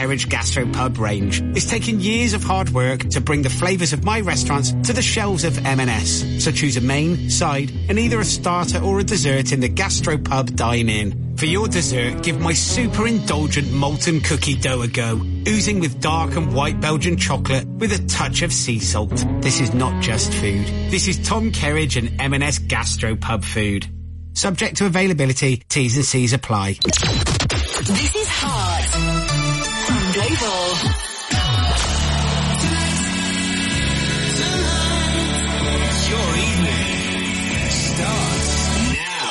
Kerridge Gastropub range. It's taken years of hard work to bring the flavours of my restaurants to the shelves of M&S. So choose a main, side and either a starter or a dessert in the Gastropub dine-in. For your dessert, give my super indulgent molten cookie dough a go, oozing with dark and white Belgian chocolate with a touch of sea salt. This is not just food. This is Tom Kerridge and M&S Gastropub food. Subject to availability, T's and C's apply. This is Heart from Global. Your evening starts now.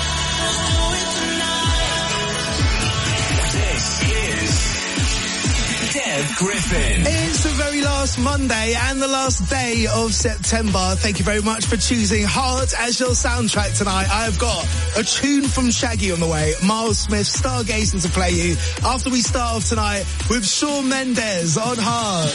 This is Dev Griffin. It's the very last Monday and the last day of September. Thank you very much for choosing Heart as your soundtrack tonight. I've got a tune from Shaggy on the way, Miles Smith, Stargazing to play you. After we start off tonight with Shawn Mendes on Heart.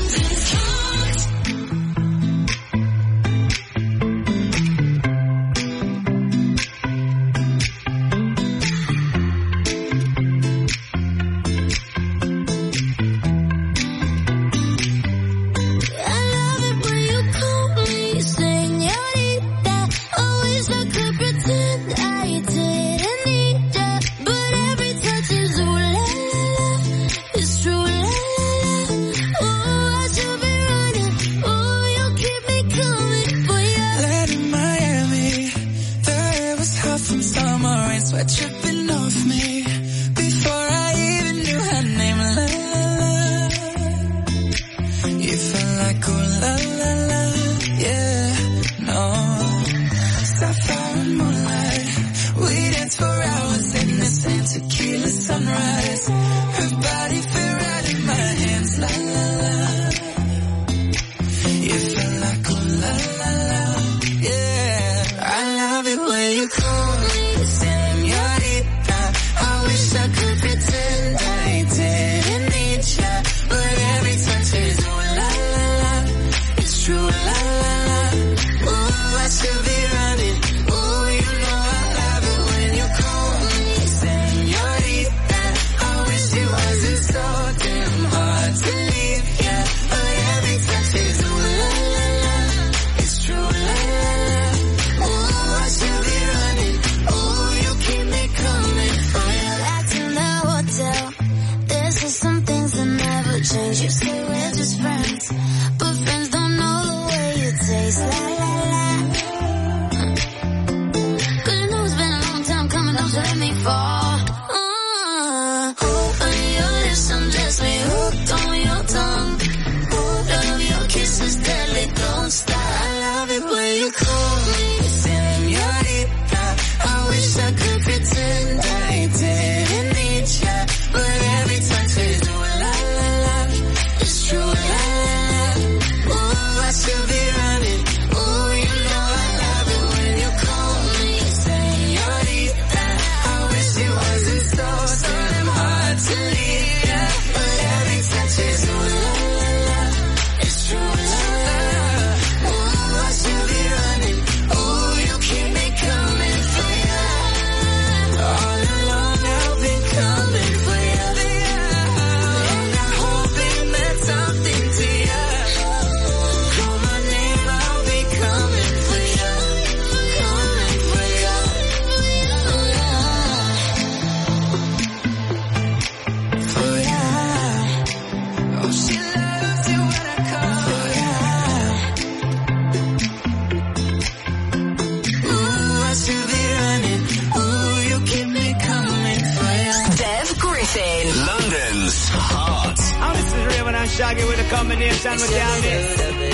Shaggy with a combination with Elvis.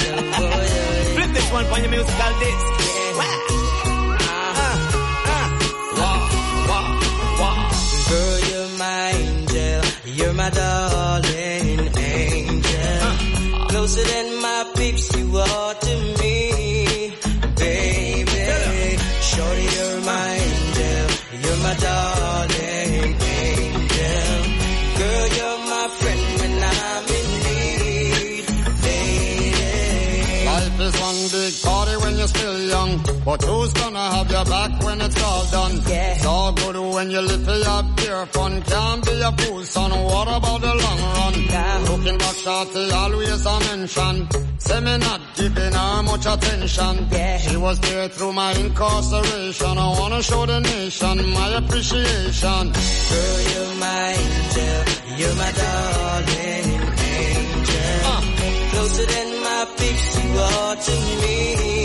Flip this one on your musical disc. Girl, you're my angel. You're my darling angel. Closer than my peeps, you are to me, baby. Shorty, you're my angel. You're my darling angel. Girl, you're my friend when I'm in need, baby. Life is one big party when you're still young, but who's gonna have your back when it's all done? Yeah. It's all good when you live for your pure fun. Can't be a fool, son. What about the long run? but shorty always a mention. Say me not giving her much attention. Yeah. She was there through my incarceration. I wanna show the nation my appreciation. Girl, you're my angel, you're my darling angel. Closer than my peeps, you are to me,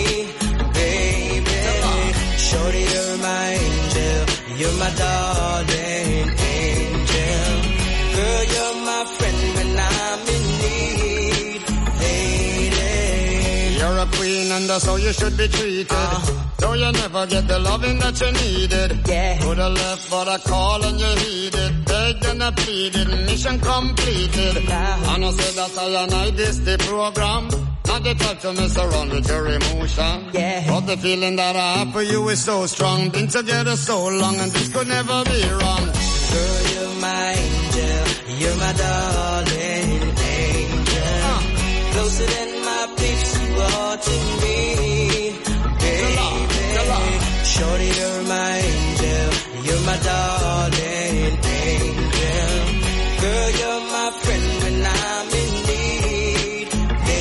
baby. Shorty, you're my angel, you're my darling angel. Girl, you're my friend when I'm in need, lady. You're a queen and that's how you should be treated. Though you never get the loving that you needed. Yeah. Coulda left but I call and you heeded. Begged and I pleaded, mission completed. And I said that I and I this the program. Not the type to mess around with your emotion. Yeah. But the feeling that I have for you is so strong. Been together so long and this could never be wrong. Girl, you're my angel, you're my darling angel. Closer than my peeps, you are to me, baby. Shorty, you're my angel, you're my darling angel. Girl, you're my friend when I'm in need,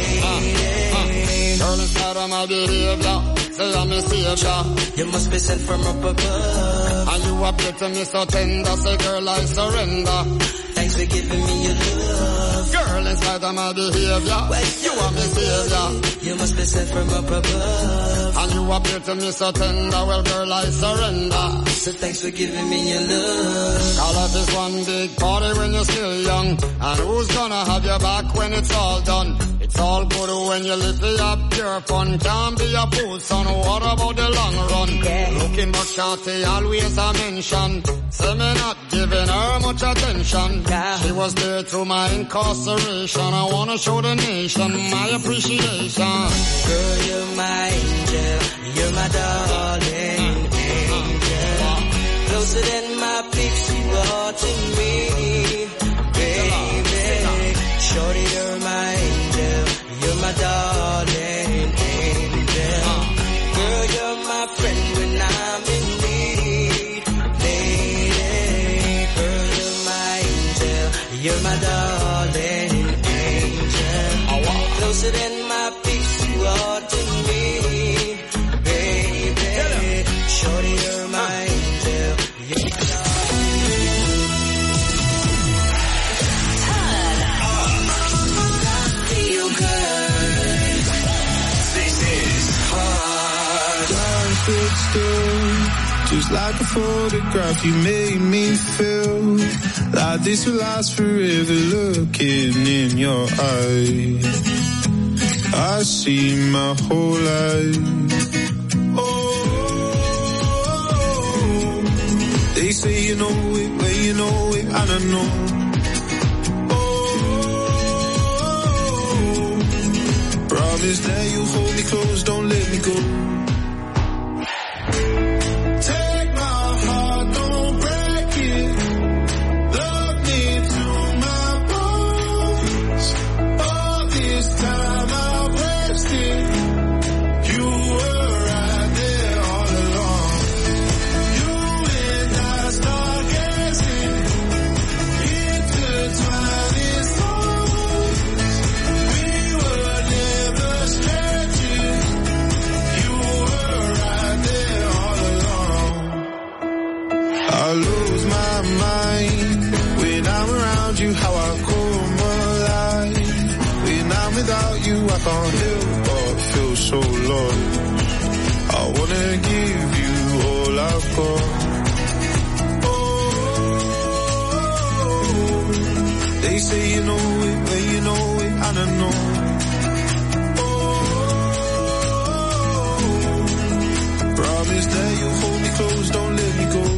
lady. Girl, inside of my behavior, say I'm a savior. You must be sent from up above. And you appear to me so tender, say girl I surrender. Thanks for giving me your love. Girl, in spite of my behavior, you are my savior. You must be sent from up above. And you appear to me so tender, well girl I surrender. So thanks for giving me your love. All of this one big party when you're still young. And who's gonna have your back when it's all done? It's all good when you live for your pure fun. Can't be a fool, son, what about the long run? Yeah. Looking but shorty, always a mention. Say me not giving her much attention. Yeah. She was there through my incarceration. I wanna show the nation my appreciation. Girl, you're my angel, you're my darling angel. Closer than my peeps, you are to me, baby. Shorty, you're my angel, you're my darling angel. Girl, you're my friend when I'm in need, lady. Girl, you're my angel, you're my darling angel. Closer than my peeps, you are to me, baby. Shorty, you're my angel, you're my darling. Feel good. This is Hard. Time stood still, just like a photograph. You made me feel like this will last forever. Looking in your eyes, I see my whole life. Oh, they say you know it, well you know it, and I know. Promise that you'll hold me close, don't let me go. Take my heart, don't break it. Love me to my bones. All this time I've wasted. You were right there all along. You and I stargazing, intertwining souls. We were never strangers. You were right there all along. I lose my mind when I'm around you. How I come alive when I'm without you. I can't help but feel so lost. I wanna give you all I've got. Oh, they say you know it, well you know it, and I know. Promise that you'll hold me close, don't let me go.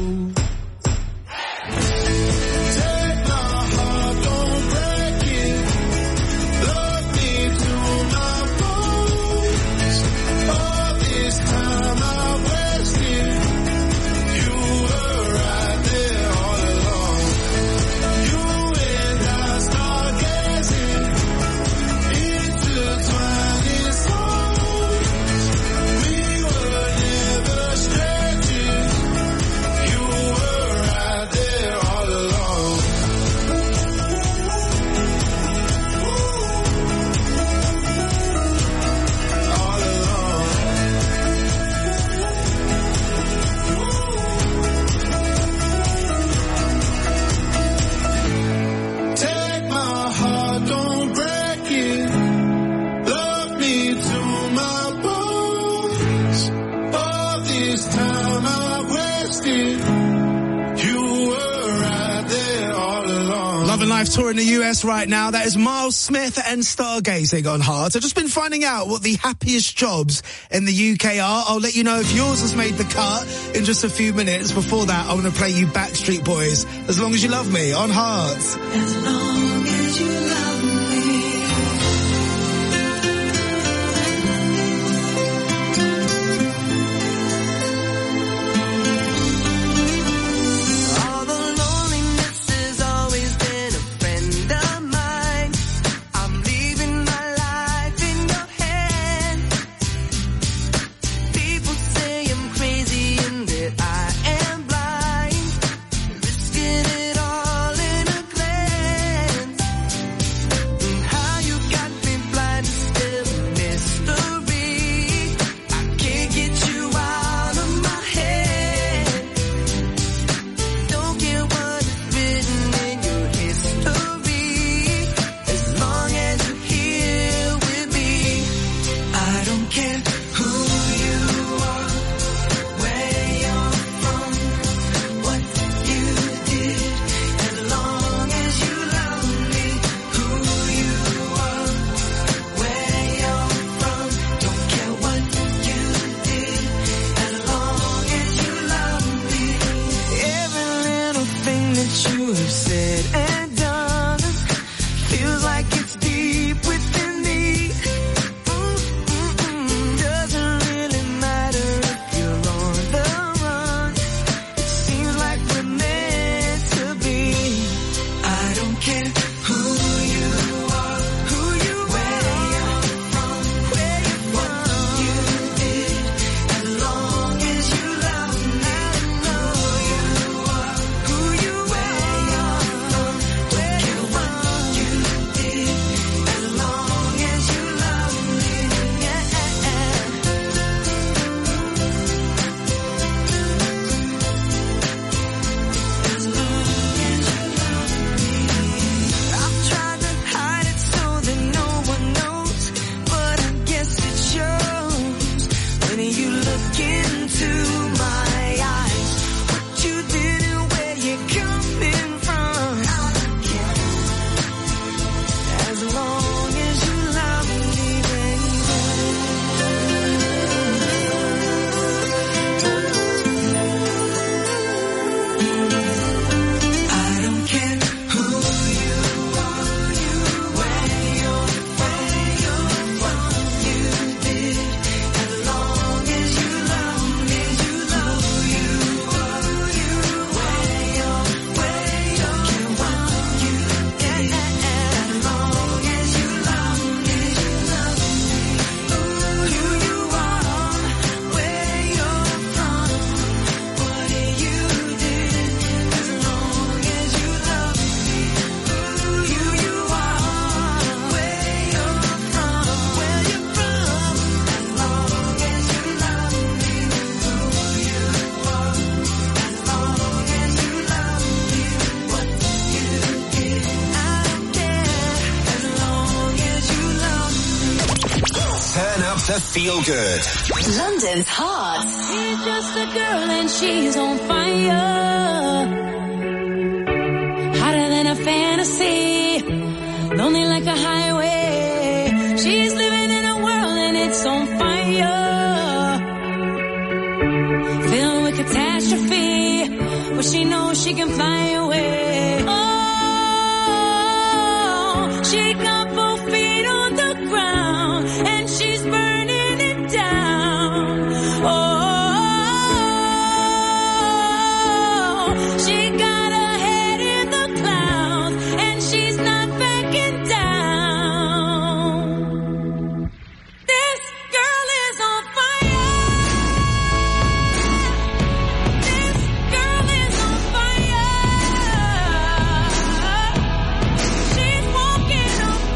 Take my heart, don't break it. Love me to my bones. All this time I wasted. You were right there all along. You and I stargazing, intertwining Life tour in the US right now. That is Miles Smith and Stargazing on Heart. I've just been finding out what the happiest jobs in the UK are. I'll let you know if yours has made the cut in just a few minutes. Before that, I'm going to play you Backstreet Boys, As Long As You Love Me, on Heart. As long as you love me. Feel good. London's Heart. She's just a girl and she's on fire. Hotter than a fantasy. Lonely like a highway. She's living in a world and it's on fire. Filled with catastrophe. But she knows she can fly away. Oh, she got both feet on the ground. And she's burning. She's walking on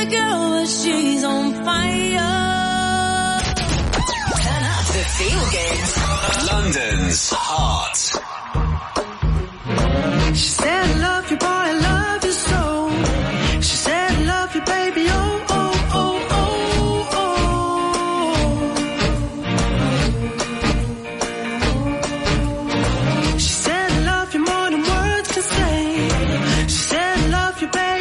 a girl, but she's on fire. Turn up the feel good. London's Heart. She said, I love you, boy, I love you so. She said, I love you, baby, oh, oh, oh, oh, oh. She said, I love you more than words can say. She said, I love you, baby.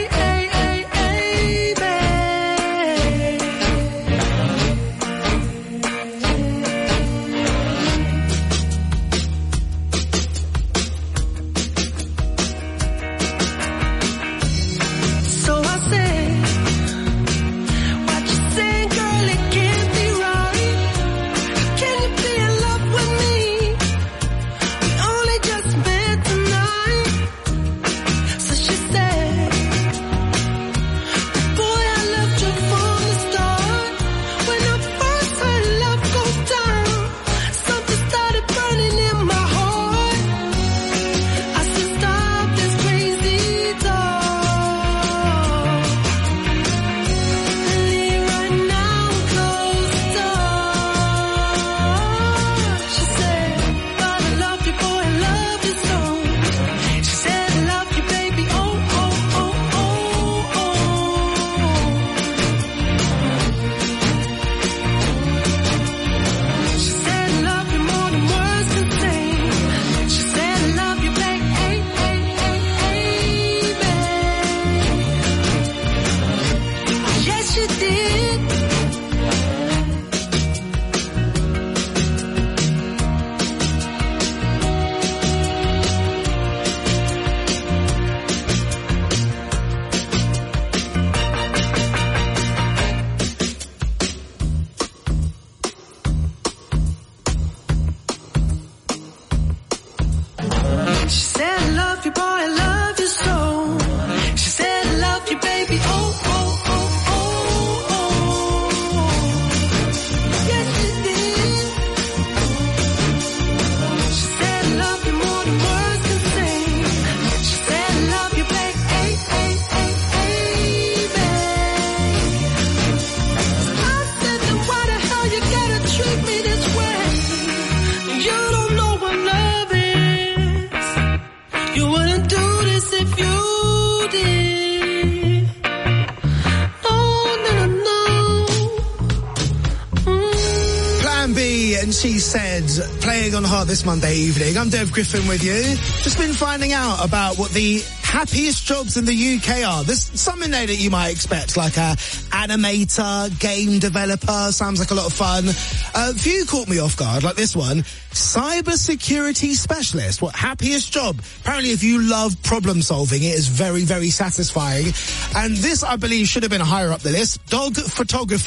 She Said, playing on Heart this Monday evening. I'm Dev Griffin with you. Just been finding out about what the happiest jobs in the UK are. There's something there that you might expect, like a animator, game developer. Sounds like a lot of fun. A few caught me off guard, like this one. Cybersecurity specialist. What happiest job? Apparently, if you love problem solving, it is very, very satisfying. And this, I believe, should have been higher up the list. Dog photographer.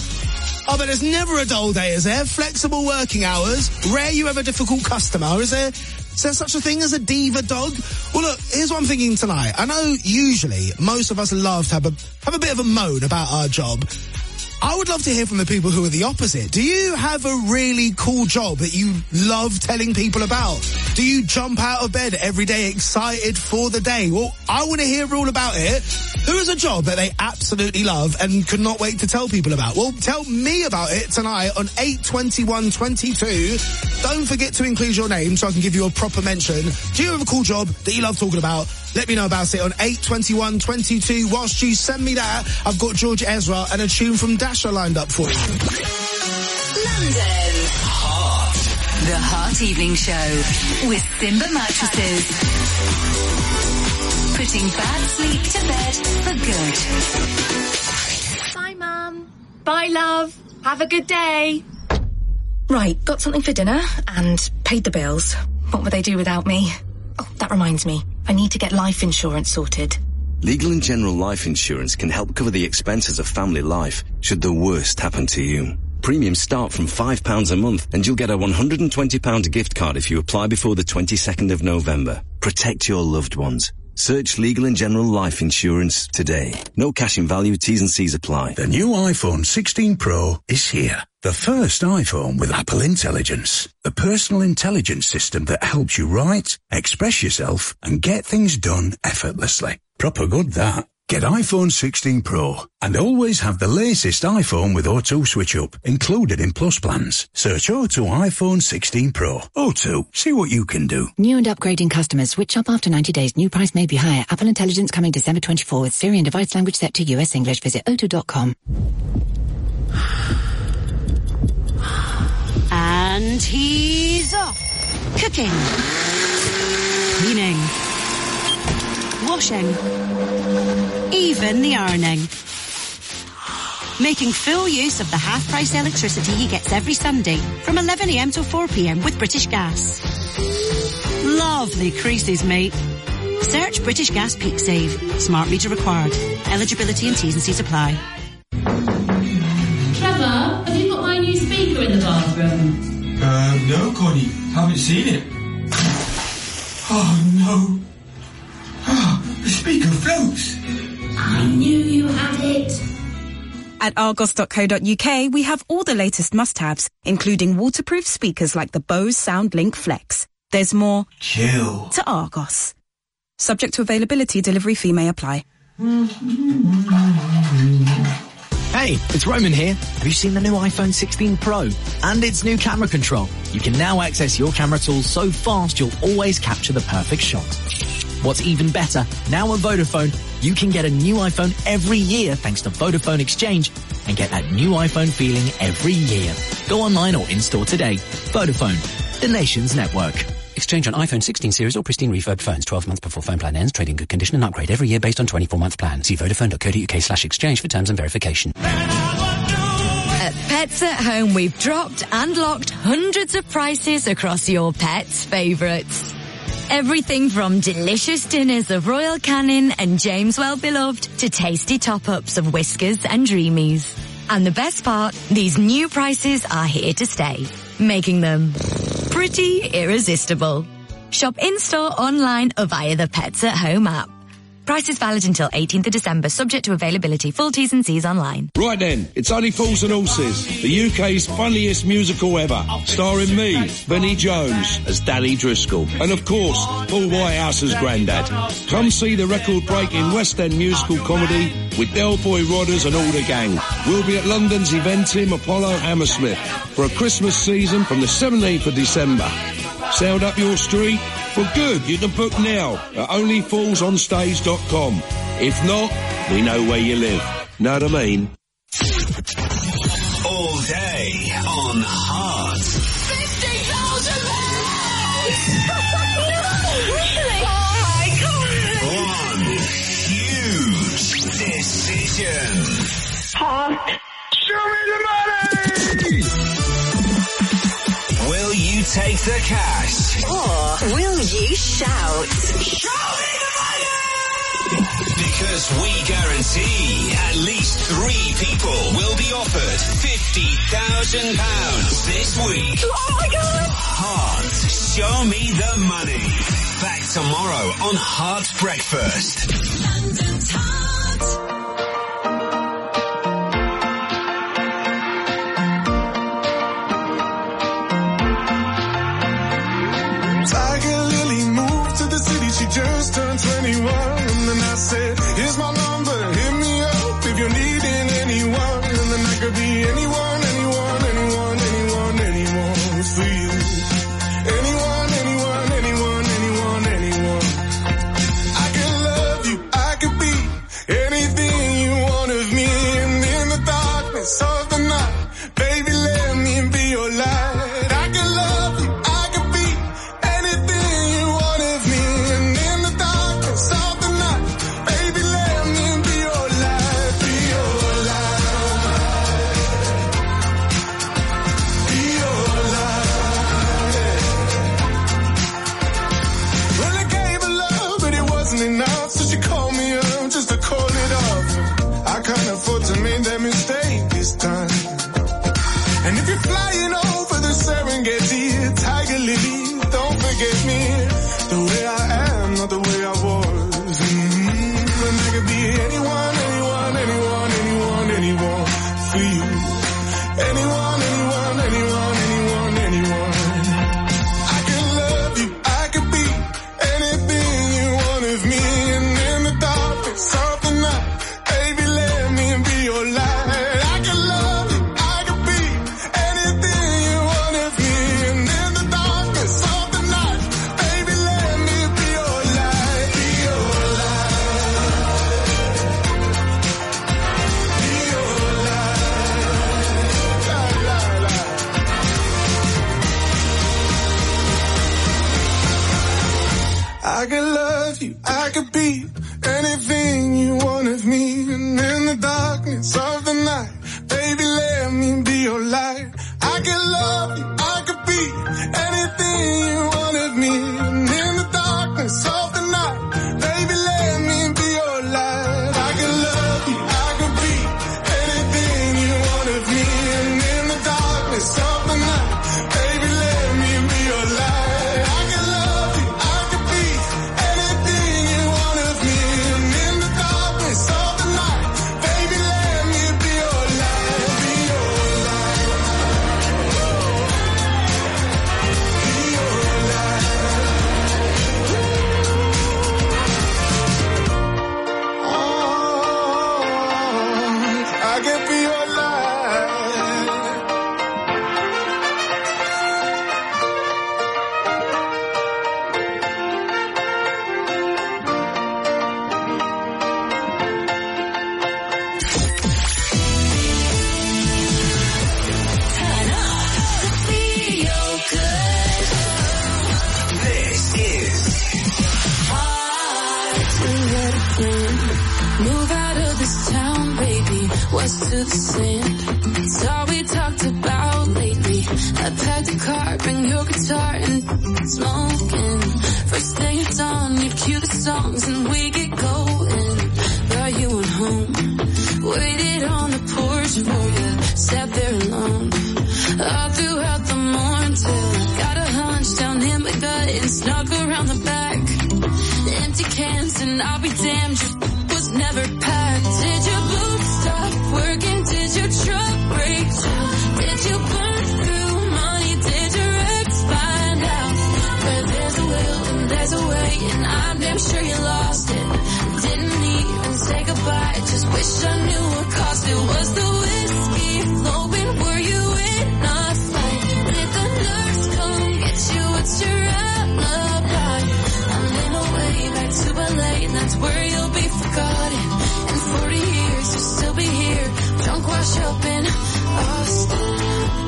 Oh, but there's never a dull day, is there? Flexible working hours. Rare you have a difficult customer. Is there such a thing as a diva dog? Well, look, here's what I'm thinking tonight. I know usually most of us love to have a bit of a moan about our job. I would love to hear from the people who are the opposite. Do you have a really cool job that you love telling people about? Do you jump out of bed every day excited for the day? Well, I want to hear all about it. Who has a job that they absolutely love and could not wait to tell people about? Well, tell me about it tonight on 82122. Don't forget to include your name so I can give you a proper mention. Do you have a cool job that you love talking about? Let me know about it on 82122. Whilst you send me that, I've got George Ezra and a tune from Dasher lined up for you. London's Heart. The Heart Evening Show with Simba Mattresses. Putting bad sleep to bed for good. Bye, Mum. Bye, love. Have a good day. Right, got something for dinner and paid the bills. What would they do without me? Oh, that reminds me. I need to get life insurance sorted. Legal & General Life Insurance can help cover the expenses of family life should the worst happen to you. Premiums start from £5 a month and you'll get a £120 gift card if you apply before the 22nd of November. Protect your loved ones. Search Legal & General Life Insurance today. No cash in value, T's and C's apply. The new iPhone 16 Pro is here. The first iPhone with Apple Intelligence. The personal intelligence system that helps you write, express yourself, and get things done effortlessly. Proper good, that. Get iPhone 16 Pro and always have the latest iPhone with O2 switch up included in Plus plans. Search O2 iPhone 16 Pro. O2, see what you can do. New and upgrading customers switch up after 90 days. New price may be higher. Apple Intelligence coming December 24 with Siri and device language set to US English. Visit o2.com. And he's off. Cooking. Cleaning. Washing. Even the ironing. Making full use of the half-price electricity he gets every Sunday from 11 a.m. till 4 p.m. with British Gas. Lovely creases, mate. Search British Gas Peak Save. Smart meter required. Eligibility and T's and C's apply. Trevor, have you got my new speaker in the bathroom? No, Connie. Haven't seen it. Oh, no. The speaker floats. I knew you had it. At argos.co.uk, we have all the latest must-haves, including waterproof speakers like the Bose SoundLink Flex. There's more chill to Argos. Subject to availability, delivery fee may apply. Hey, it's Roman here. Have you seen the new iPhone 16 Pro and its new camera control? You can now access your camera tools so fast you'll always capture the perfect shot. What's even better, now at Vodafone, you can get a new iPhone every year thanks to Vodafone Exchange and get that new iPhone feeling every year. Go online or in-store today. Vodafone, the nation's network. Exchange on iPhone 16 series or pristine refurbed phones 12 months before phone plan ends. Trade in good condition and upgrade every year based on 24-month plan. See vodafone.co.uk/exchange for terms and verification. At Pets at Home, we've dropped and locked hundreds of prices across your pet's favourites. Everything from delicious dinners of Royal Canin and James Well Beloved to tasty top-ups of Whiskers and Dreamies. And the best part, these new prices are here to stay, making them pretty irresistible. Shop in-store, online or via the Pets at Home app. Prices valid until 18th of December, subject to availability. Full T's and C's online. Right then, it's Only Fools and Horses, the UK's funniest musical ever, starring me, Benny Jones, as Danny Driscoll, and of course, Paul Whitehouse as Grandad. Come see the record-breaking West End musical comedy with Del Boy Rodders and all the gang. We'll be at London's Eventim Apollo Hammersmith for a Christmas season from the 17th of December. Sound up your street? Well, good. You can book now at onlyfoolsonstage.com. If not, we know where you live. Know what I mean? All day on Heart. 50,000 Really? Oh my God. One huge decision. Heart. Show me the money! Will you take the cash? Or will you shout? Show me the money! Because we guarantee at least 3 people will be offered £50,000 this week. Oh my God! Heart, show me the money. Back tomorrow on Heart Breakfast. London's Heart. She just turned 21, and then I said, here's my number, hit me up if you're needing anyone, and then I could be anyone, anyone, anyone, anyone, anyone for you. Anyone, anyone, anyone, anyone, anyone. I could love you, I could be anything you want of me, and in the darkness of the night, baby, let me be your light. I could love you, I could be anything you want of me. Enough, so she called me up just to call it off. I can't afford to make that mistake this time. And if you're flying over the Serengeti, Tiger Lily, don't forget me. The way I am, not the way I was. And I could be anyone, anyone, anyone, anyone, anyone for you. Anyone, anyone, anyone, anyone, anyone. I could love you, I could be anything you want of me, and in the darkness of the night, could be anything you want of me. And in the darkness of the night, baby, let me be your light. I could love you, I could be anything you want of me. And in the darkness of the night, baby, let me be your light. I could love you, I could be anything you want of me. And in the darkness of the night, baby, let me be your light. I could love you, I could be anything you want of me. And in the darkness of the night, baby, let me be your light, be your light. Be your light. Oh, I can be your light. This is Move out of this town, baby, west to the sand. It's all we talked about lately. I packed a car, bring your guitar and smoking. First thing it's on, you cue the songs and we get going. Brought you on home, waited on the porch for you, sat there alone. All throughout the morning till I got a hunch down in my gut and snuck around the back. Empty cans and I'll be damned, your was never packed. Did your boots stop working? Did your truck break down? Did you burn through money? Did your ex find out? Where there's a will and there's a way, and I'm damn sure you lost it. Didn't even say goodbye, just wish I knew what cost it. Was the whiskey flowing? Were you in a fight? Did the nurse come get you? What's your alibi? I'm in a way back to LA, and that's where you'll be forgotten. In 40 years, you'll still be here, drunk, wash up in Austin.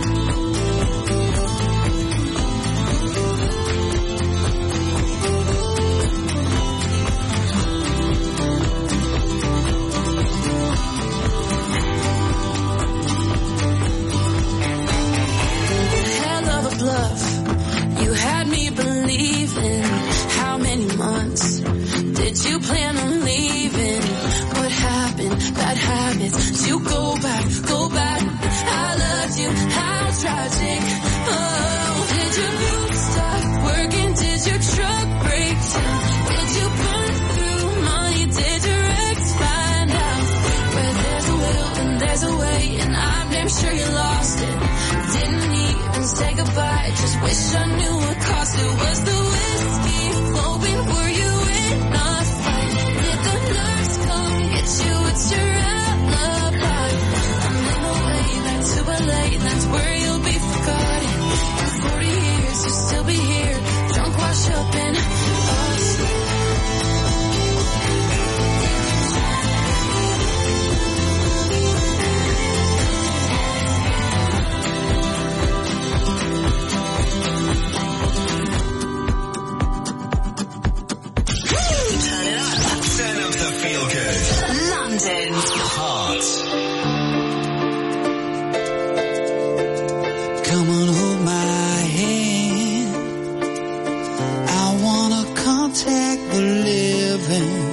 Hell of a bluff, you had me believing. How many months did you plan on leaving? What happened? Bad habits. Did you go back? Go back. I loved you. How tragic. Oh, did your boots stop working? Did your truck break down? Did you burn through money? Did your ex find out? Where there's a will and there's a way, and I'm damn sure you lost it. Didn't even say goodbye, just wish I knew what cost it. Was the whiskey flowing? Were you in a fight? Did the nurse come get you? It's your alibi. I'm in a way back to LA, and that's where you'll be forgotten. In 40 years, you'll still be here, drunk, wash up in Austin. Turn up the feel good. London's Heart. Come on, hold my hand. I wanna contact the living.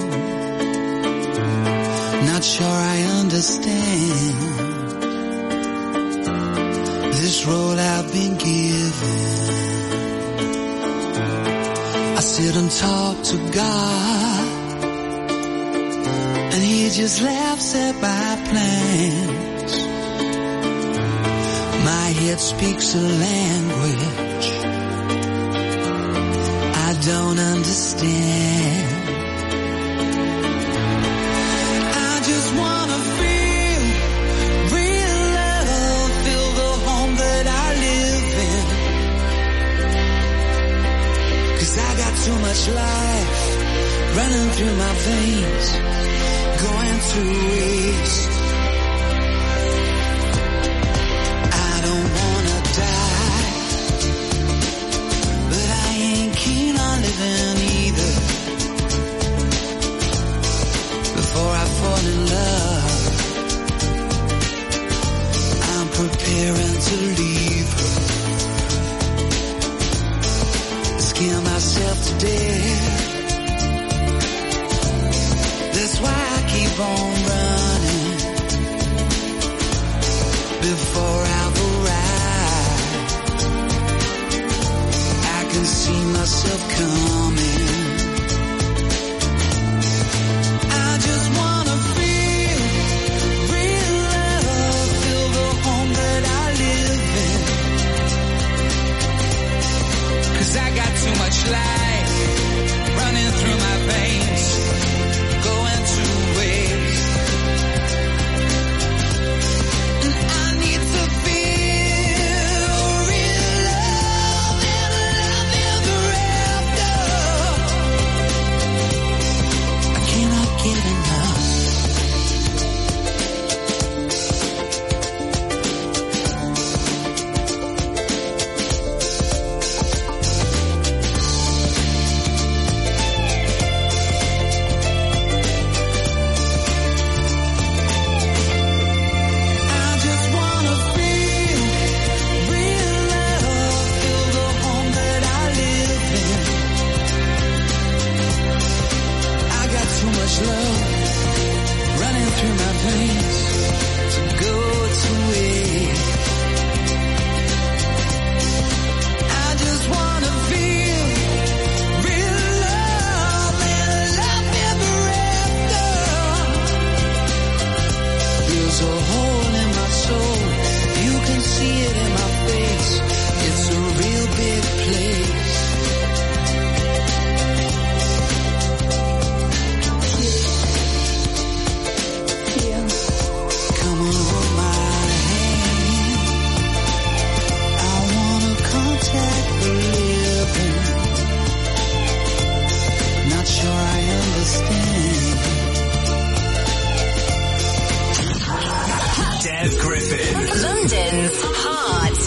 Not sure I understand this role I've been given. I sit and talk to God, and He just laughs at my plans. My head speaks a language I don't understand. I just wanna feel real love, feel the home that I live in. 'Cause I got too much life running through my veins, going through waste. I don't wanna die, but I ain't keen on living either. to leave her. Scare myself to death. That's why I keep on running before I've arrived. I can see myself coming. I just wanna feel real love, feel the home that I live in. 'Cause I got too much life running through my veins, going to waste. And I need to feel real love and love ever after. I cannot get enough. I just wanna feel real love, feel the home that I live in. I got too much love running through my veins to go to waste. I just wanna feel real love and love ever after. There's a hole in my soul, you can see it in my face. It's a real big place. Come on, hold my hand. I wanna contact the living. Not sure I understand. Dev Griffin. London's Heart.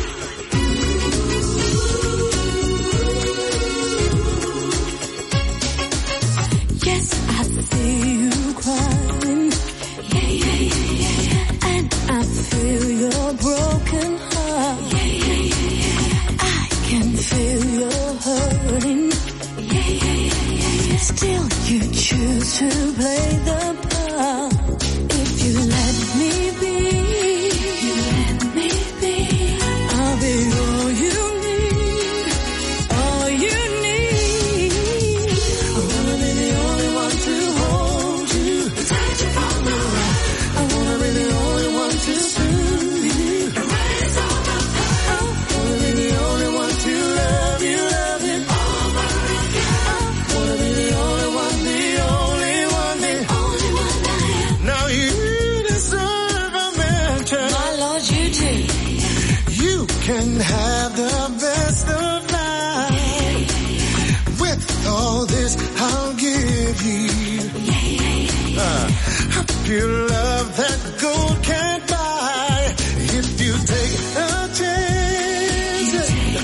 Yes, I see you crying. Yeah, yeah, yeah, yeah, yeah. And I feel your broken heart. Yeah, yeah, yeah, yeah, yeah. I can feel your hurting. Yeah, yeah, yeah, yeah, yeah. Still, you choose to play the part. If you let me be, I'll be all you need, all you need. I wanna be the only one to hold you, protect you from the rain. I wanna be the only one to soothe you, erase all the pain. I wanna be the only one to love you over again. I wanna be the only one, the only one, the only one I am. Now you deserve a mention. My Lord, you do. You can have the best of life. With all this, I'll give you a pure love that gold can't buy. If you take a chance,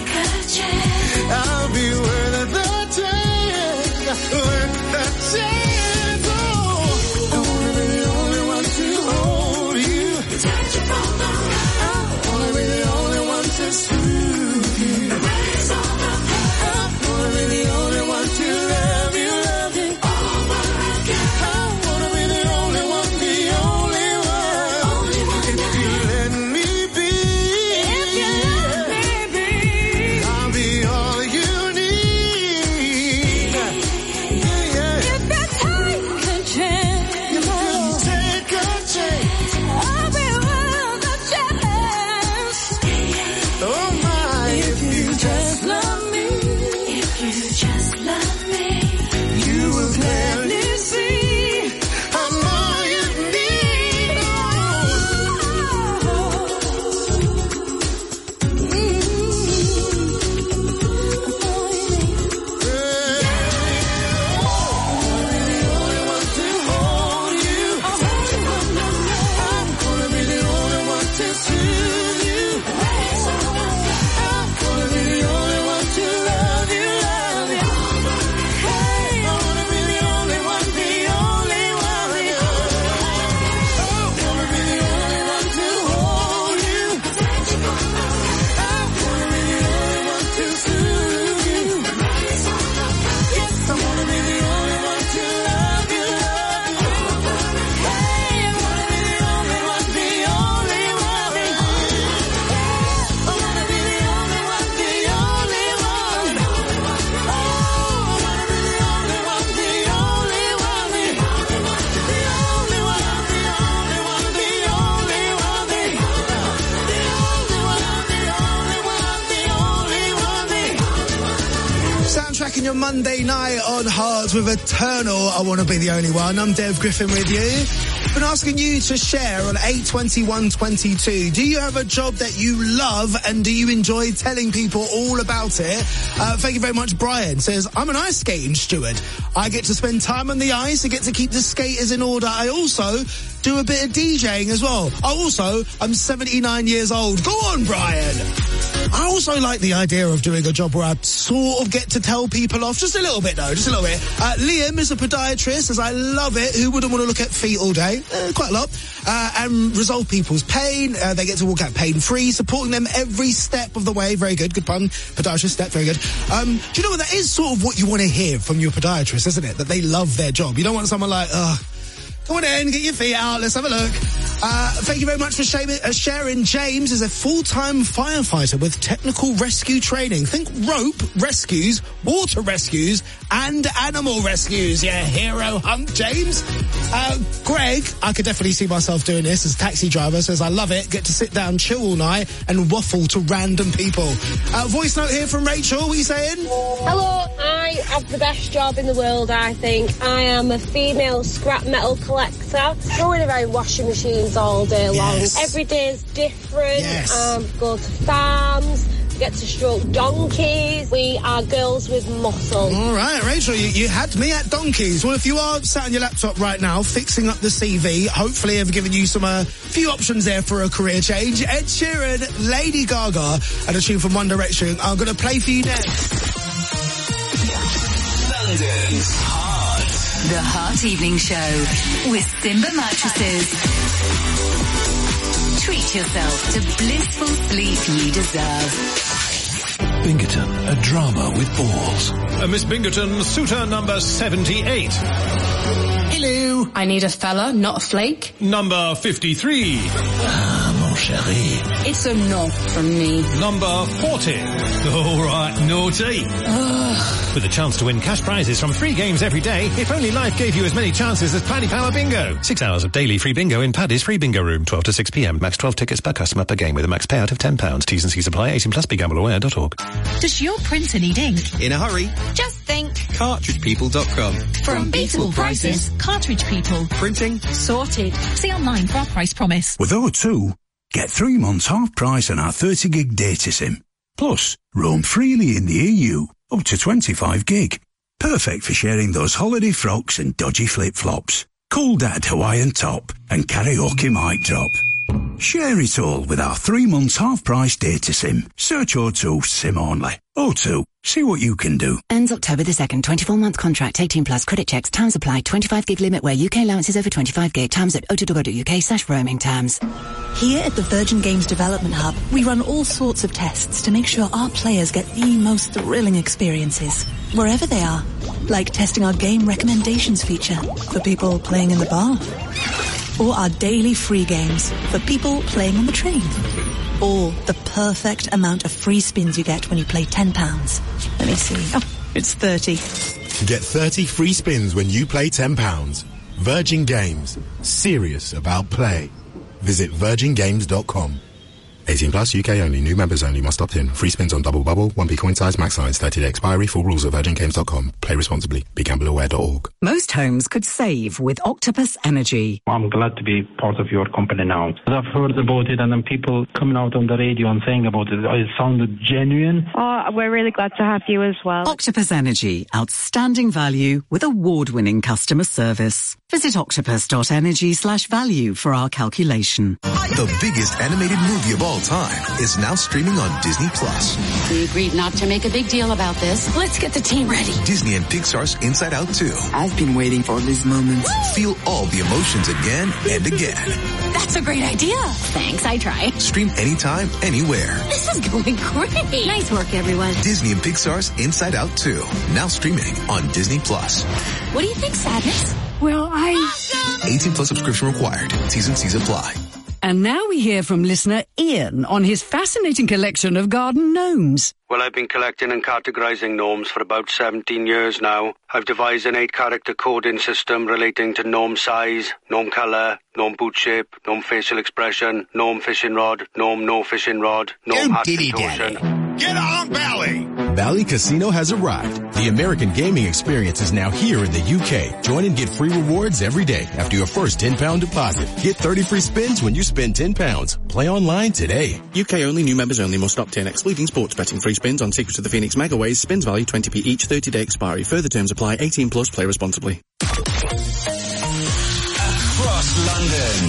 I'll be worth the chance. Worth the chance. Oh, I wanna be the only one to hold you, protect you from the rain. I wanna be the only one to soothe you, erase all the pain. I wanna be the only one to love you over again. I wanna be the only one, the only one. rocking your Monday night on Hearts with Eternal. I Want to Be the Only One. I'm Dev Griffin with you. Been asking you to share on 82122. Do you have a job that you love and do you enjoy telling people all about it? Thank you very much. Brian says, I'm an ice skating steward. I get to spend time on the ice. I get to keep the skaters in order. I also do a bit of DJing as well. I'm 79 years old. Go on, Brian. I also like the idea of doing a job where I sort of get to tell people off. Just a little bit, though. Just a little bit. Liam is a podiatrist, as I love it. Who wouldn't want to look at feet all day? Quite a lot. And resolve people's pain. They get to walk out pain-free, supporting them every step of the way. Very good. Good pun. Podiatrist step. Very good. Do you know what? That is sort of what you want to hear from your podiatrist, isn't it? That they love their job. You don't want someone like, go on in, get your feet out, let's have a look. Thank you very much for sharing. James is a full-time firefighter with technical rescue training. Think rope rescues, water rescues, and animal rescues. Yeah, hero hunt, James. Greg, I could definitely see myself doing this as a taxi driver, says I love it. Get to sit down, chill all night, and waffle to random people. Voice note here from Rachel, what are you saying? Hello, I have the best job in the world, I think. I am a female scrap metal collector, going around washing machines all day long. Every day is different. Go to farms, get to stroke donkeys. We are girls with muscle. All right, Rachel, you had me at donkeys. Well, if you are sat on your laptop right now fixing up the CV, hopefully I've given you some few options there for a career change. Ed Sheeran, Lady Gaga, and a tune from One Direction. I'm going to play for you next. London's Heart. The Heart Evening Show with Simba Mattresses. Treat yourself to blissful sleep you deserve. Bingerton, a drama with balls. Miss Bingerton, suitor number 78. Hello. I need a fella, not a flake. Number 53. Ah, mon chéri. It's a no from me. Number 40. All right, naughty. With a chance to win cash prizes from 3 games every day, if only life gave you as many chances as Paddy Power Bingo. 6 hours of daily free bingo in Paddy's free bingo room, 12 to 6 p.m. Max 12 tickets per customer per game with a max payout of £10. T's and C's apply. 18 plus. BeGambleAware.org. Does your printer need ink? In a hurry? Just think. CartridgePeople.com. From Beetle Prices, Cartridge People. Printing sorted. See online for our price promise. With O2, get 3 months half price on our 30 gig data SIM. Plus, roam freely in the EU, up to 25 gig. Perfect for sharing those holiday frocks and dodgy flip-flops. Cool Dad Hawaiian top and karaoke mic drop. Share it all with our 3 months half price data SIM. Search O2 SIM only. O2, see what you can do. Ends October the 2nd, 24-month contract, 18 plus credit checks, terms apply, 25 gig limit where UK allowance is over 25 gig, terms at o2.co.uk/roaming terms. Here at the Virgin Games Development Hub, we run all sorts of tests to make sure our players get the most thrilling experiences, wherever they are. Like testing our game recommendations feature for people playing in the bar. Or our daily free games for people playing on the train. Or the perfect amount of free spins you get when you play £10. Let me see. Oh, it's 30. Get 30 free spins when you play £10. Virgin Games. Serious about play. Visit virgingames.com. 18 plus, UK only. New members only. Must opt in. Free spins on Double Bubble. 1p coin size, max size. 30-day expiry. Full rules at virgingames.com. Play responsibly. BeGambleAware.org. Most homes could save with Octopus Energy. I'm glad to be part of your company now. I've heard about it and then people coming out on the radio and saying about it. It sounded genuine. Oh, we're really glad to have you as well. Octopus Energy. Outstanding value with award-winning customer service. Visit octopus.energy/value for our calculation. The biggest animated movie of all time is now streaming on Disney Plus. We agreed not to make a big deal about this. Let's get the team ready. Disney and Pixar's Inside Out 2. I've been waiting for this moment. Feel all the emotions again and again. That's a great idea. Thanks, I try. Stream anytime, anywhere. This is going great. Nice work, everyone. Disney and Pixar's Inside Out 2. Now streaming on Disney Plus. What do you think, Sadness? Well, 18 plus subscription required. T's and C's apply. And now we hear from listener Ian on his fascinating collection of garden gnomes. Well, I've been collecting and categorising gnomes for about 17 years now. I've devised an 8-character coding system relating to gnome size, gnome colour, gnome boot shape, gnome facial expression, gnome fishing rod, gnome no fishing rod, gnome hat contortion. Get on Bally! Bally Casino has arrived. The American gaming experience is now here in the UK. Join and get free rewards every day after your first £10 deposit. Get 30 free spins when you spend £10. Play online today. UK only, new members only, must opt in, excluding sports betting. Free spins on Secrets of the Phoenix Megaways. Spins value 20p each, 30-day expiry. Further terms apply. 18 plus. Play responsibly. Across London.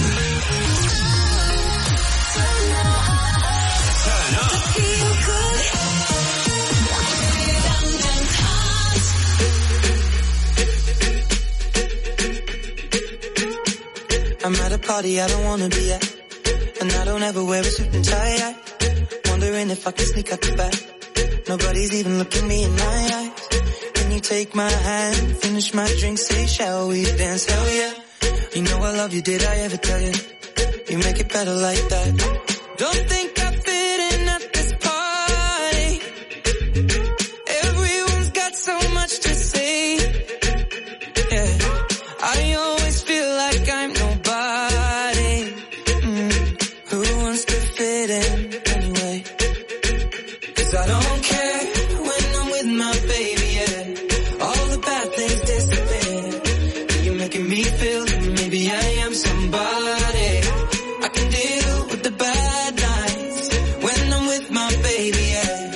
Turn up. I'm at a party I don't wanna be at, and I don't ever wear a suit and tie. Wondering if I can sneak out the back. Nobody's even looking me in my eyes. Can you take my hand, finish my drink, say shall we dance? Hell yeah. You know I love you, did I ever tell you? You make it better like that. Don't think I fit in at this party. Everyone's got so much to say. Yeah, I always feel like I'm nobody. Who wants to fit in anyway? 'Cause I don't care when I'm with my baby, yeah. All the bad things disappear. You're making me feel that maybe I am somebody. I can deal with the bad nights when I'm with my baby, yeah.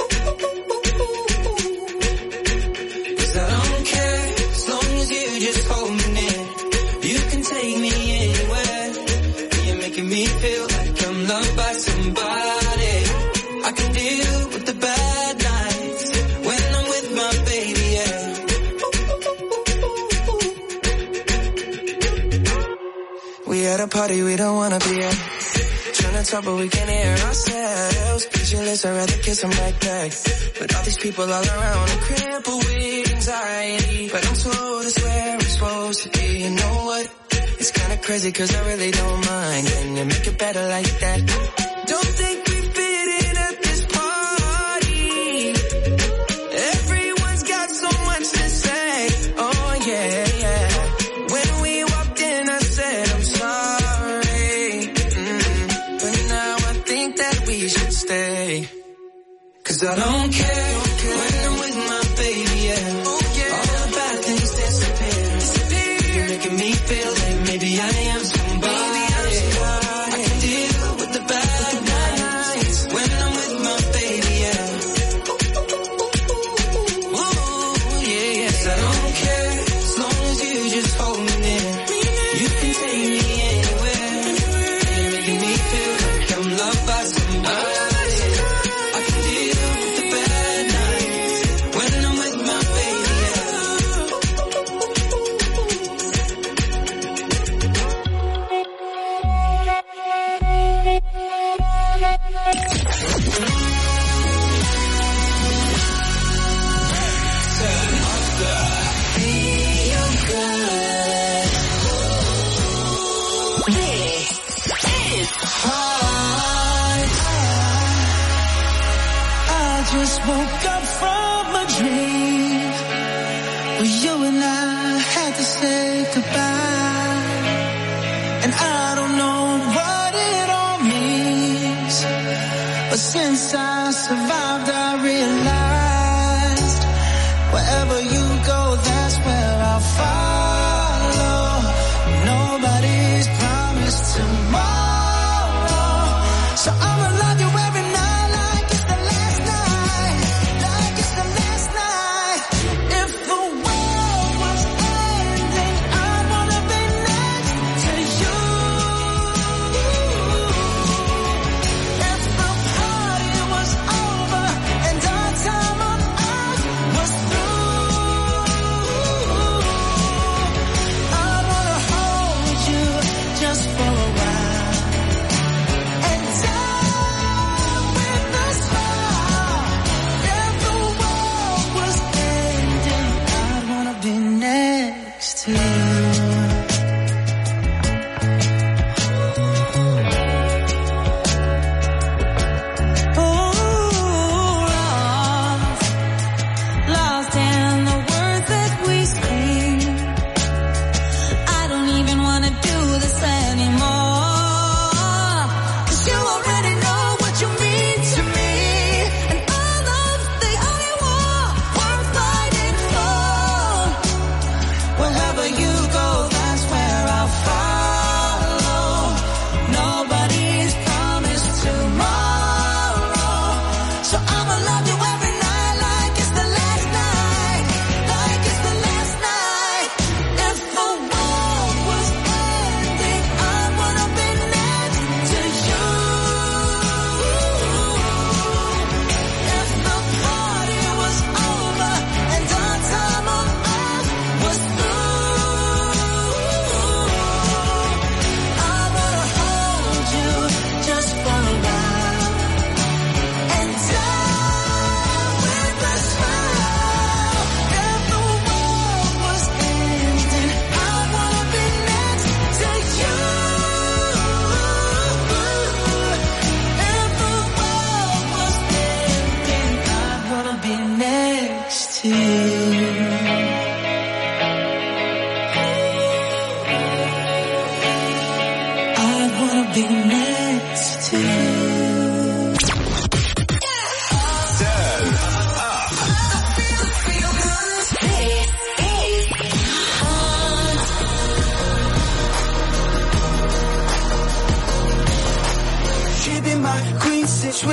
'Cause I don't care as long as you just hold me near. You can take me anywhere. You're making me feel like I'm loved by somebody. I can deal with the bad nights when I'm with my baby, yeah. We at a party we don't wanna be at. Trying to talk but we can't hear ourselves. Pictureless, I'd rather kiss them right back. But all these people all around, I'm crippled with anxiety. But I'm told it's where I'm supposed to be. You know what? It's kinda crazy 'cause I really don't mind. Can you make it better like that? Don't think we fit in at this party. Everyone's got so much to say. Oh yeah, yeah. When we walked in I said I'm sorry. But now I think that we should stay. 'Cause I don't care when I'm with my baby, yeah. All the bad things disappear. You're making me feel like maybe I am somebody. I can deal with the bad nights when I'm with my baby, yeah. Ooh, yeah, yeah. 'Cause I don't care as long as you just hold me near. You can take me anywhere. You're making me feel like I'm loved by somebody. I can deal with the bad nights when I'm with my baby, yeah. I just woke up from a dream where you and I had to say goodbye. And I don't know what it all means, but since I survived I realized wherever you go that's where I'll follow. Nobody's promised tomorrow, so I'ma love you every night like it's the last night, like it's the last night. If the world was ending, I wanna be next to you. If the party was over and our time on earth was through,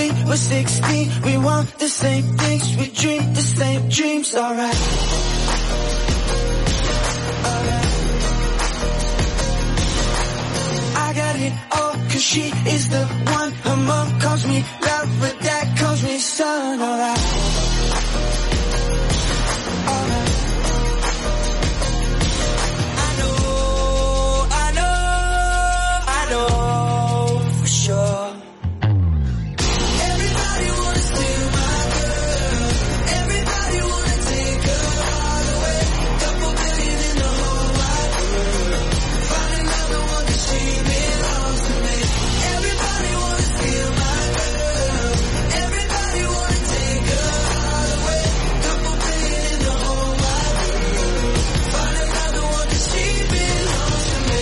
we were 16, we want the same things, we dream the same dreams, alright. I got it all, cause she is the one. Her mom calls me love, but dad calls me son, alright. Alright. I know for sure. Everybody wanna steal my girl. Everybody wanna take her all away. Couple billion in the whole wide world. Find another one 'cause she belongs to me. Everybody wanna steal my girl. Everybody wanna take her all away. Couple billion in the whole wide world. Find another one 'cause she belongs to me.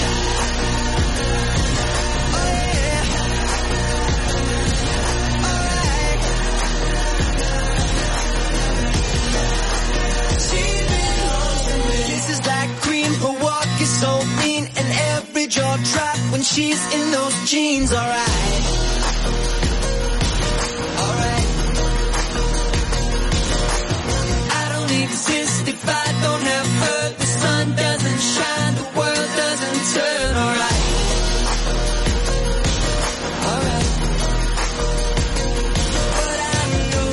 Kisses like cream, her walk is so mean, and every jaw drop when she's in those jeans, alright. Alright. I don't exist if I don't have her. The sun doesn't shine, the world doesn't turn, alright. Alright. But I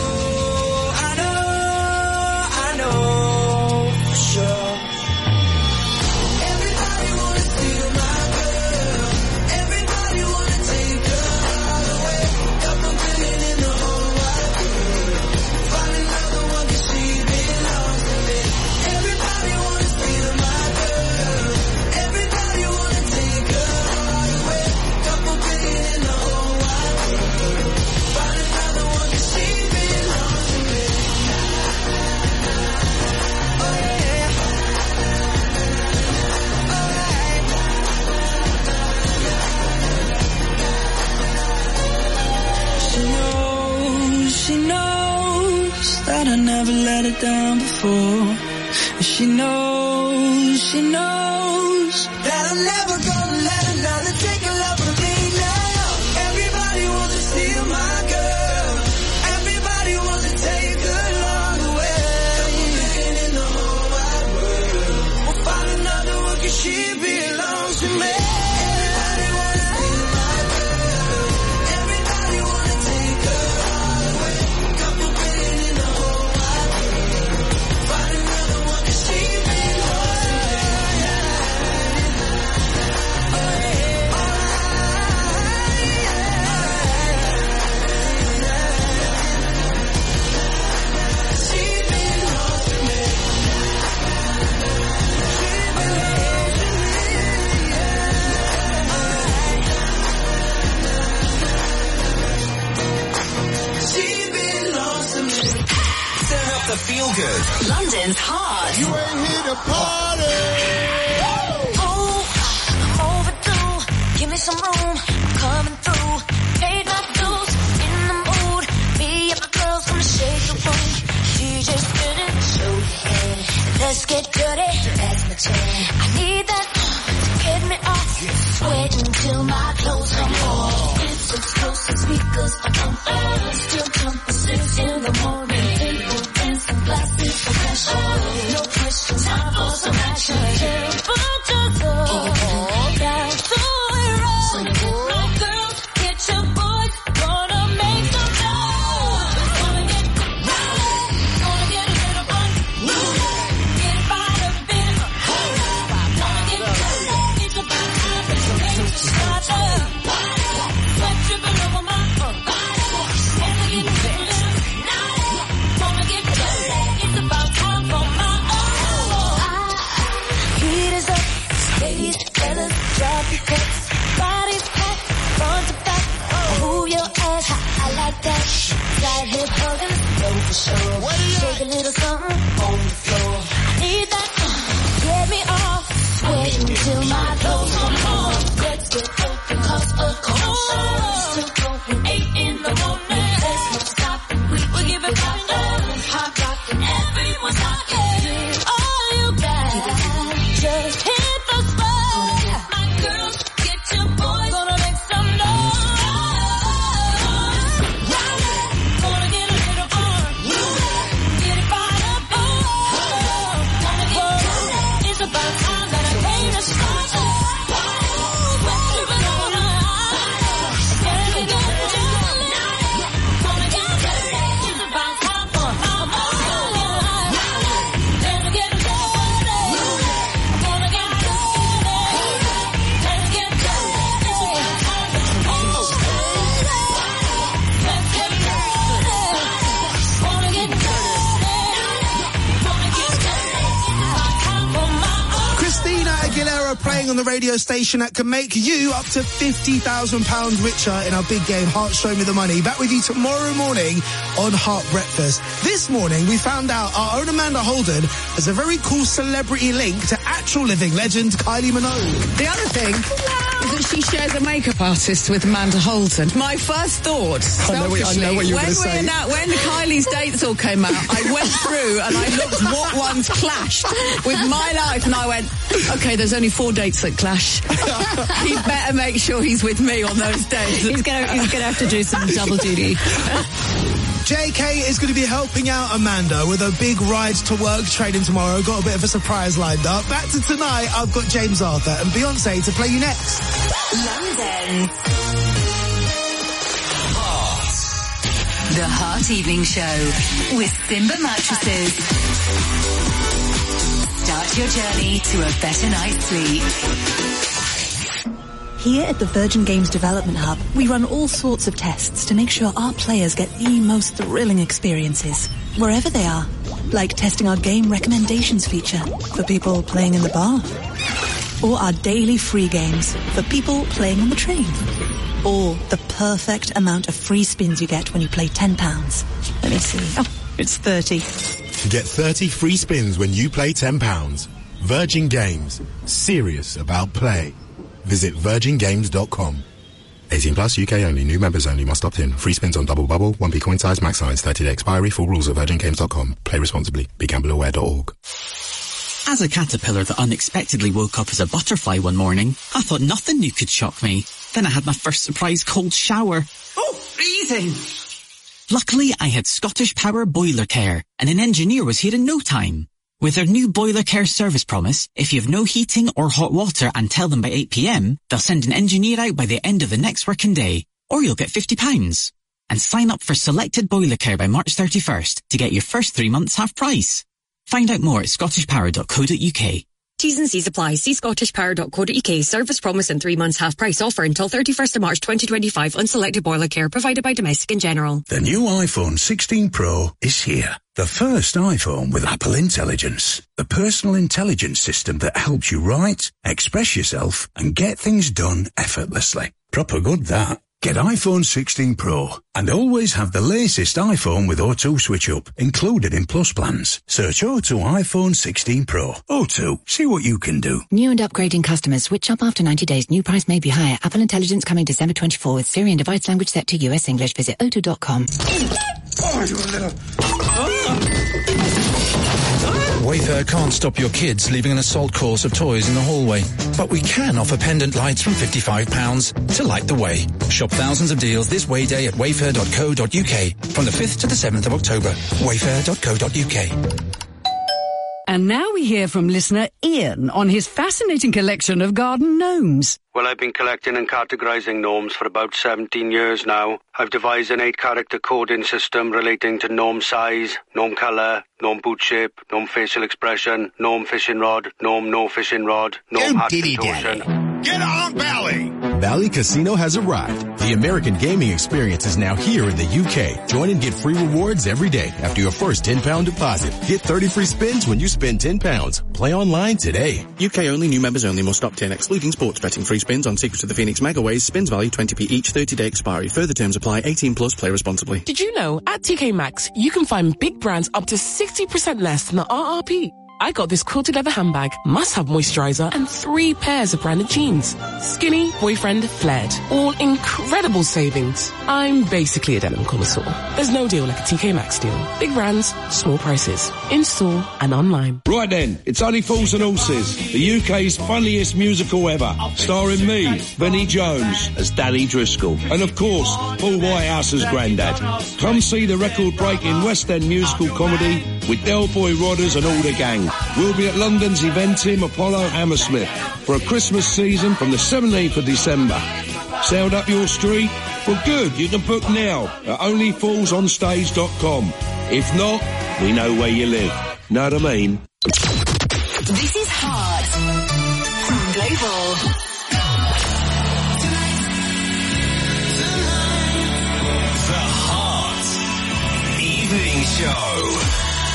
know for sure. Everybody wanna steal my girl. Everybody wanna take her all away. Couple billion in the whole wide world. Find another one 'cause she belongs to me. Everybody wanna steal my girl. Everybody wanna take her all away. Couple billion in the whole wide world. Find another one 'cause she belongs to me. Oh yeah. She knows that I never let her down before. She knows that I'm never gonna let another take a love from me now. Everybody wants to steal my girl. Everybody wants to take her along the way. Couple billion in the whole wide world. We'll find another one 'cause she belongs to me. Everybody wants to steal my girl. Everybody wants to take her all away. Couple billion in the whole wide world. Find another one 'cause she belongs to me. Oh yeah. She belongs to me. She belongs to me. Turn up the feel good. London's hard. You ain't here to party. I'm overdue. Give me some room. I'm coming through. Paid my dues. In the mood. Me and my girls gonna shake the room. DJ spinning. Show your head. Let's get dirty. That's my jam. I need that to get me off. Sweating till my clothes come off. It's explosive speakers on still jumping 6 in the morning. Table dancing, glasses for pressure. No questions, time for some action. Temple just down to zero. My girls, get your boys, gonna make some noise. Gonna get rowdy, gonna get a little fun. Get right up in it. Gonna get dirty. It's about time to make the start up. Sweat dripping over my body. And we get a little naughty. Gonna get dirty. It's about time for my heat is up. Ladies, fellas, drop your cuts. Bodies packed, front to back. Move your ass, I like that. Side hip hugging, know for sure. Shake a little something on the floor. I need that, get me off. Sweating till my clothes come off. Let's get open, cause a cold shower. Still going 8 in the morning. There's no stopping, we give it back. Hot rockin', everyone's talking. All you got, just hit the spot. My girls, get your boys, gonna make some noise. thing on the radio station that can make you up to £50,000 richer in our big game, Heart Show Me the Money. Back with you tomorrow morning on Heart Breakfast. This morning, we found out our own Amanda Holden has a very cool celebrity link to actual living legend Kylie Minogue. The other thing is that she shares a makeup artist with Amanda Holden. My first thought, selfishly, I know what you were going to say. When Kylie's dates all came out, I went through and I looked what ones clashed with my life, and I went, okay, there's only 4 dates that clash. He better make sure he's with me on those days. He's gonna have to do some double duty. JK is going to be helping out Amanda with a big ride to work training tomorrow. Got a bit of a surprise lined up. Back to tonight, I've got James Arthur and Beyonce to play you next. London. The Heart Evening Show with Simba Mattresses. Start your journey to a better night's sleep. Here at the Virgin Games Development Hub, we run all sorts of tests to make sure our players get the most thrilling experiences, wherever they are. Like testing our game recommendations feature for people playing in the bar. Or our daily free games for people playing on the train. Or the perfect amount of free spins you get when you play £10. Let me see. Oh, it's 30. Get 30 free spins when you play £10. Virgin Games. Serious about play. Visit virgingames.com. 18 plus, UK only. New members only. Must opt in. Free spins on Double Bubble, 1p coin size, max size, 30-day expiry. Full rules at virgingames.com. Play responsibly. BeGambleAware.org. As a caterpillar that unexpectedly woke up as a butterfly one morning, I thought nothing new could shock me. Then I had my first surprise cold shower. Oh, freezing! Luckily, I had Scottish Power Boiler Care, and an engineer was here in no time. With their new Boiler Care service promise, if you have no heating or hot water and tell them by 8 p.m, they'll send an engineer out by the end of the next working day, or you'll get £50. And sign up for Selected Boiler Care by March 31st to get your first 3 months half price. Find out more at scottishpower.co.uk. T's and C's apply. See scottishpower.co.uk. Service promise and 3 months half price offer until 31st of March 2025 on selected boiler care provided by Domestic and General. The new iPhone 16 Pro is here. The first iPhone with Apple Intelligence. The personal intelligence system that helps you write, express yourself, and get things done effortlessly. Proper good, that. Get iPhone 16 Pro and always have the latest iPhone with O2 switch up included in Plus plans. Search O2 iPhone 16 Pro. O2, see what you can do. New and upgrading customers switch up after 90 days. New price may be higher. Apple Intelligence coming December 24 with Siri and device language set to US English. Visit o2.com. Oh, you little... Wayfair can't stop your kids leaving an assault course of toys in the hallway, but we can offer pendant lights from £55 to light the way. Shop thousands of deals this way day at wayfair.co.uk from the 5th to the 7th of October. Wayfair.co.uk. And now we hear from listener Ian on his fascinating collection of garden gnomes. Well, I've been collecting and categorising gnomes for about 17 years now. I've devised an 8-character coding system relating to gnome size, gnome colour, gnome boot shape, gnome facial expression, gnome fishing rod, gnome no fishing rod, gnome hat contortion. Get on Bally! Bally Casino has arrived. The American gaming experience is now here in the UK. Join and get free rewards every day after your first £10 deposit. Get 30 free spins when you spend £10. Play online today. UK only, new members only, must opt in, excluding sports betting. Free spins on Secrets of the Phoenix Megaways. Spins value 20p each, 30-day expiry. Further terms apply. 18 plus. Play responsibly. Did you know at TK Maxx you can find big brands up to 60% less than the RRP? I got this quilted leather handbag, must-have moisturizer, and 3 pairs of branded jeans. Skinny, boyfriend, flared. All incredible savings. I'm basically a denim connoisseur. There's no deal like a TK Maxx deal. Big brands, small prices. In-store and online. Right then, it's Only Fools and Horses, the UK's funniest musical ever. Starring me, Vinnie Jones, as Danny Driscoll. And of course, Paul Whitehouse as Grandad. Come see the record-breaking West End musical comedy with Del Boy Rodders and all the gang. We'll be at London's Eventim Apollo Hammersmith for a Christmas season from the 17th of December. Sound up your street? Well, good. You can book now at onlyfoolsonstage.com. If not, we know where you live. Know what I mean? This is Heart Global. The Heart Evening Show.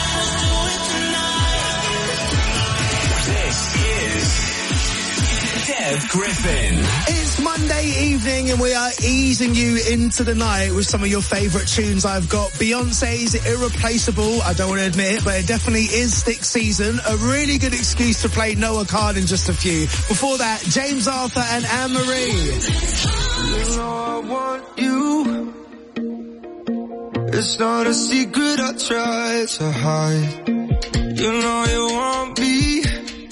This is Dev Griffin. It's Monday evening and we are easing you into the night with some of your favourite tunes. I've got Beyonce's Irreplaceable. I don't want to admit it, but it definitely is stick season. A really good excuse to play Noah Card in just a few. Before that, James Arthur and Anne-Marie. You know I want you. It's not a secret I try to hide. You know you want me.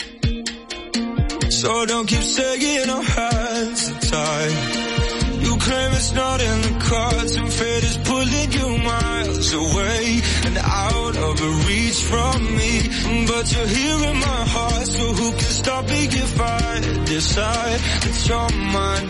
So don't keep saying our hands are tied. You claim it's not in the cards and fate is pulling you miles away and out of reach from me. But you're here in my heart, so who can stop me if I decide that you're my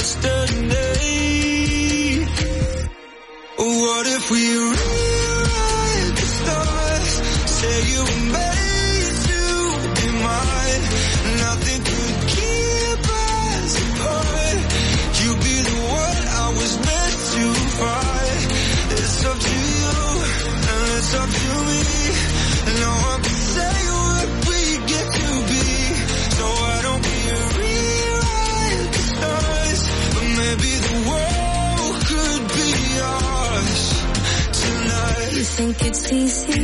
destiny? What if we rewrite the stars? Say you were made to be mine. Nothing could keep us apart. You be the one I was meant to find. It's up to you and it's up to me. No one can say what we get to be. So why don't we rewrite the stars? But maybe the world could be ours tonight. You think it's easy?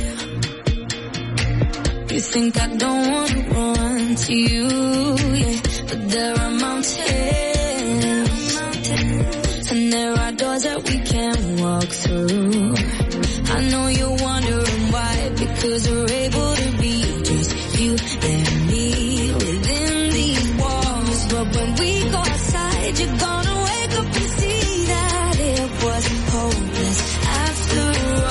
You think I don't want to run to you, yeah. But there are mountains, and there are doors that we can't walk through. I know you're wondering why, because we're able to be just you and me within these walls. But when we go outside, you're gonna wake up and see that it wasn't hopeless after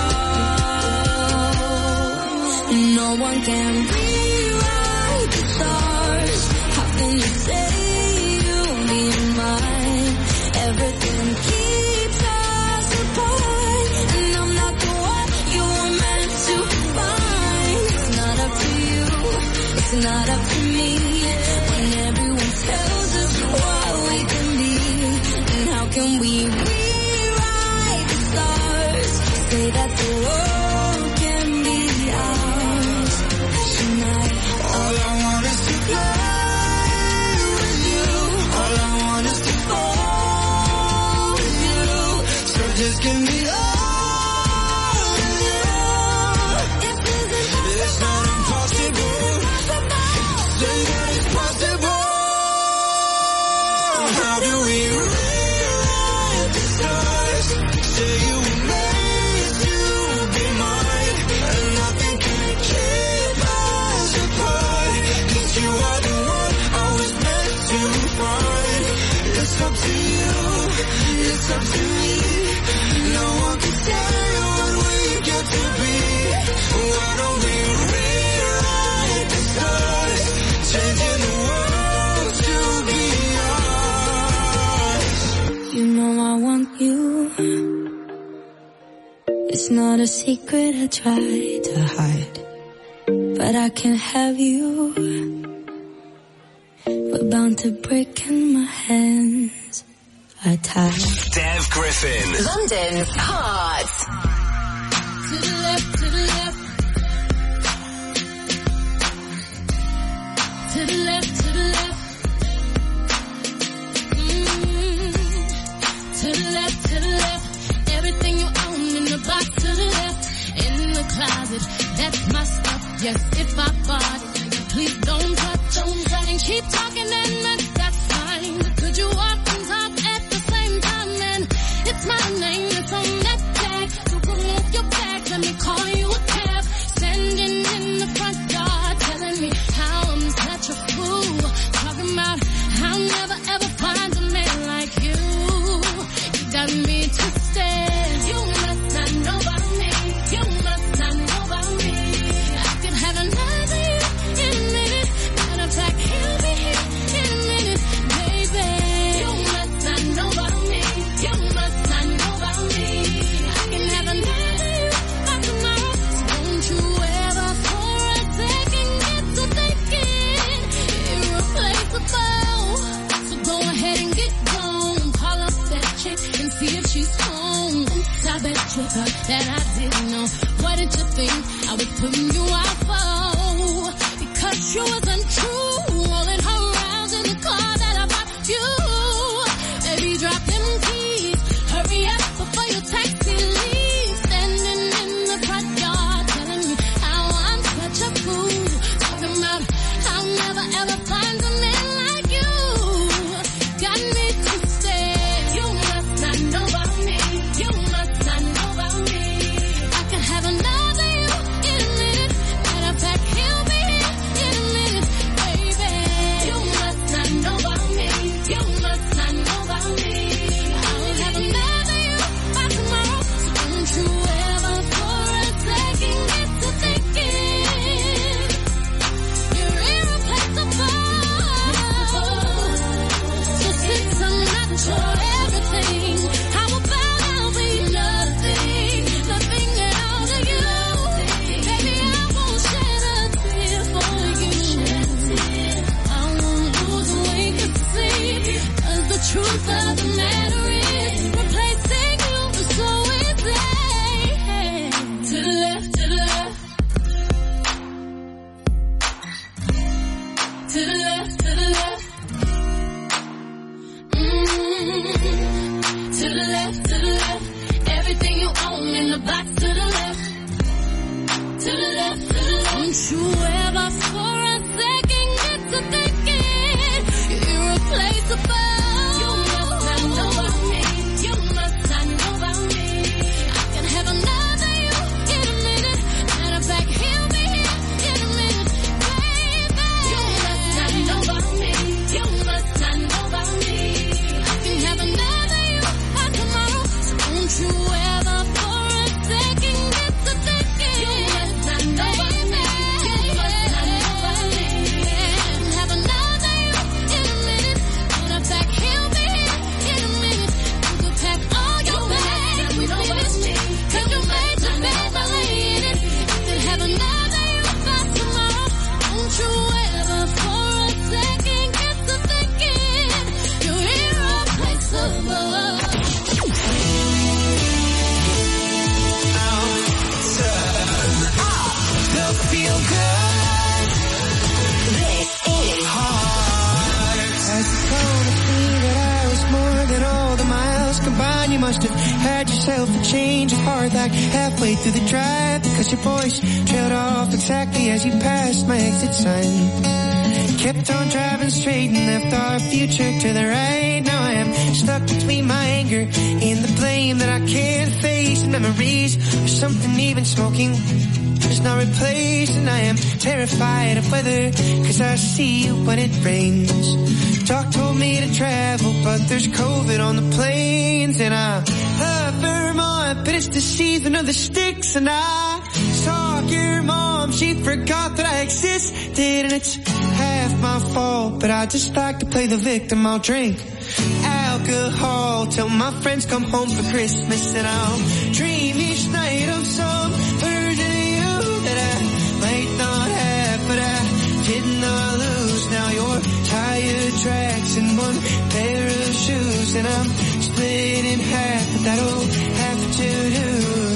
all. No one can rewrite the stars. How can you say you'll be mine? Everything keeps us apart, and I'm not the one you were meant to find. It's not up to you, it's not up to me. When everyone tells us what we can be, and how can we rewrite the stars? Say that the world can be ours tonight. All I want is to fly with you. All I want is to fall with you. So just give me all of you. It's not impossible. Say that it's possible. How do we rewrite the stars? Say you were made to be mine, and nothing can keep us apart. 'Cause you are the one I was meant to find. It's up to you, it's up to me. No one can say what we get to be. Why don't we rewrite the stars? Changing the world to be ours. You know I want you. It's not a secret I try to hide, but I can't have you. We're bound to break and my hands are tied. Dev Griffin. London's Heart. To the left, to the left. To the left, to the left. To the left, to the left. Everything you own in the box to the left. In the closet, that's my stuff. Yes, if I bought it, please don't touch. And keep talking and that's fine. But could you walk and talk at the same time? And it's my name that's on that tag. So remove your bags, let me call you a cab. Standing in the front yard, telling me how I'm such a fool. Talking about I'll never ever find a man like you. You got me twisted. You must not know about me. You must not know about me. I could have another you in a minute. Matter of fact, he'll be here in a minute, baby. You must not know about me. You must not know about me. I can have another you by tomorrow. So don't you ever for a second get to thinking irreplaceable. So go ahead and get gone. Call up that chick and see if she's home. Oops, I bet you thought that I didn't know. What did you think I was putting you out for? Because you was untrue, rolling her around in the car. back to the left, to the left, to the left. Don't you ever for a second get to thinking you're irreplaceable. You must not know about me. You must not know about me. I can have another you in a minute. Matter of fact, he'll be here in a minute, baby. You must not know about me. You must not know about me. I can have another you by tomorrow. So don't you ever for a second get to thinking you must not know about me. You must not know about me. I can have another you in a minute. Matter of fact, he'll be here in a minute. You can pack all your bags with me. Cause you made your bed by laying it. I can have another you by tomorrow. Don't you ever for a second get to thinking you're irreplaceable. The feel good. This is Heart. As the corner see that I was more than all the miles combined. You must have had yourself a change of heart like halfway through the drive, because your voice trailed off exactly as you passed my exit sign. Kept on driving straight and left our future to the right. Now I am stuck between my anger and the blame that I can't face. Memories of something even smoking is not replaced, and I am terrified of weather, cause I see you when it rains. Doc told me to travel, but there's COVID on the planes, and I love Vermont, but it's the season of the sticks, and I saw your mom, she forgot that I existed, and it's half my fault, but I just like to play the victim. I'll drink alcohol till my friends come home for Christmas, and I'll dream each night of some version of you that I might not have, but I did not lose. Now you're tire tracks and one pair of shoes, and I'm split in half, but that'll have to do.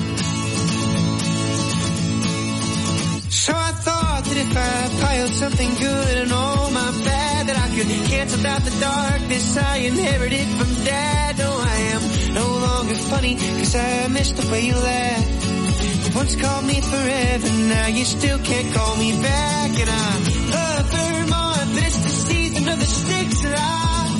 So I thought that if I piled something good and all my bad, that I could cancel out the darkness I inherited from Dad. No, I am no longer funny, cause I missed the way you laughed. You once called me forever, now you still can't call me back. And I love Vermont, but it's the season of the state.